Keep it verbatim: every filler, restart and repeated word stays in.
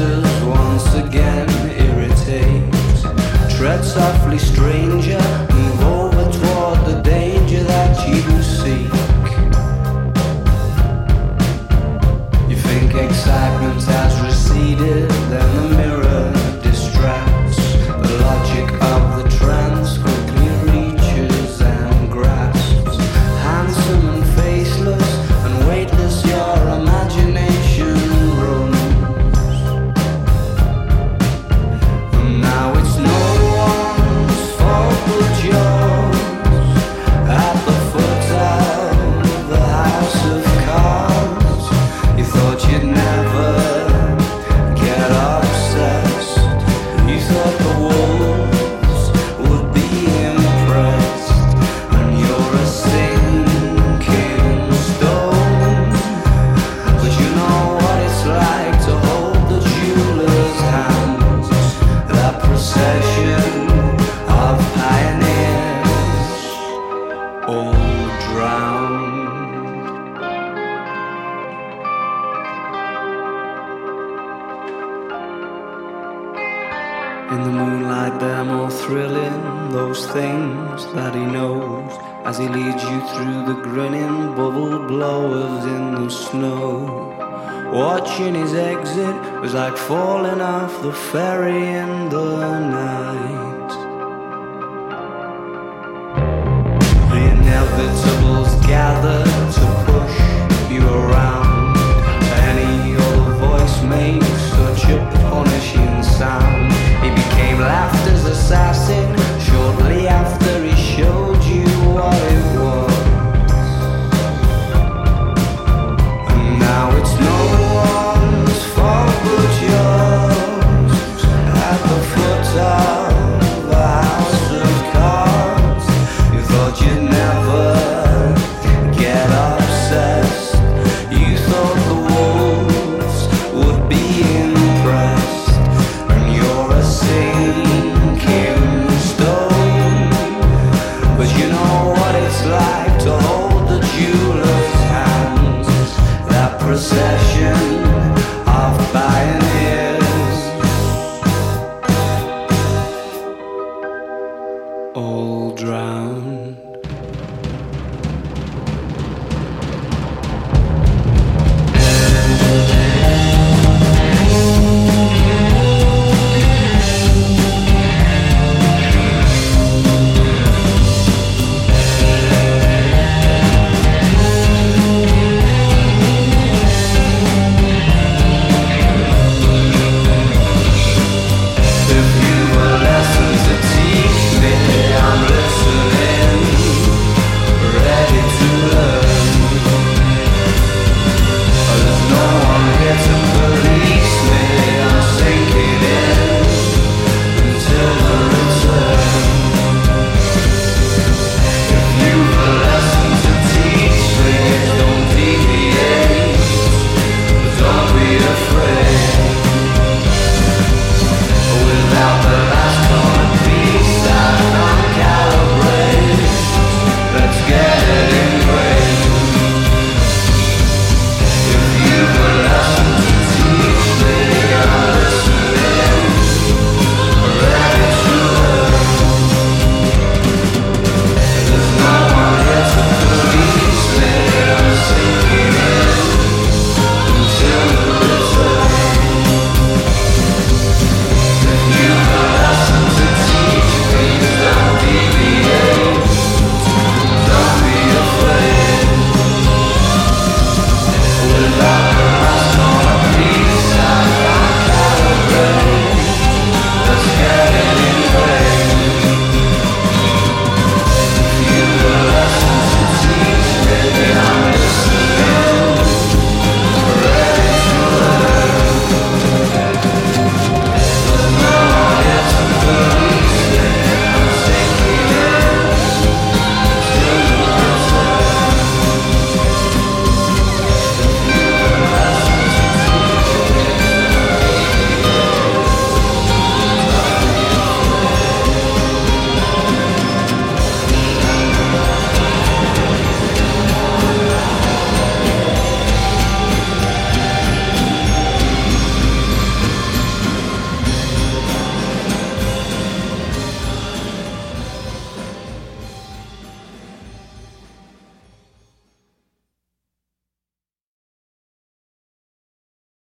senses once again irritate. Tread softly, stranger, move over toward the danger that you seek. You think excitement has receded, then the mirror distracts. The logic of the trance quickly reaches and grasps. Handsome and faceless and weightless, your imagination roams. And now it's no one's fault but yours. At the foot of the house of cards, you thought you'd never get obsessed. You thought the wolves would be impressed. And you're a sinking stone. But you know what it's like to hold the jeweler's hands. That procession of pioneers all drowned. In the moonlight they're more thrilling, those things that he knows, as he leads you through the grinning bubble blowers in the snow. Watching his exit was like falling off the ferry in the night. The inevitables gather to push